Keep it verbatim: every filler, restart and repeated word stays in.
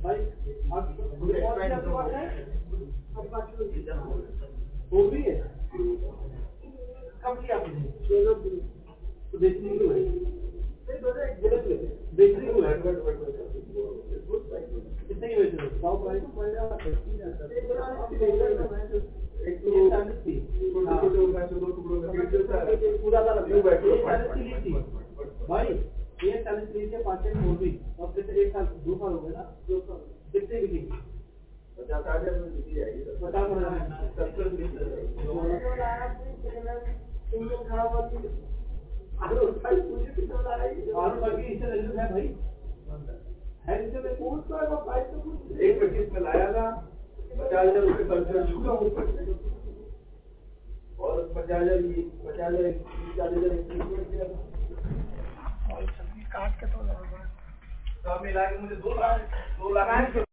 भाई आप वो भी है कब किया आपने तो बेचने को है बेचने को है कितने की बेच रहे हो सौ प्राइस एक तो पूरा भाई ये चालीस लीजिए पाँच साल हो गई और फिर एक साल दो साल हो गए ना दो साल कितने बिकेगी पचास हजार में बिकी जाएगी पचास हजार सत्तर इंजन खराब होती है आलू भाई मुझे कितना लगाएगी आलू बाकी इससे लग है भाई है इससे मैं पूछ तो है वो प्राइस तो कुछ एक पच्चीस में लाया था पचास हजार रुपये खर्च चुका हूँ और पचास हजार पचास हजार चालीस हजार इंक्रीमेंट किया था काट के तो लगा मिला के मुझे दो लाख दो लाख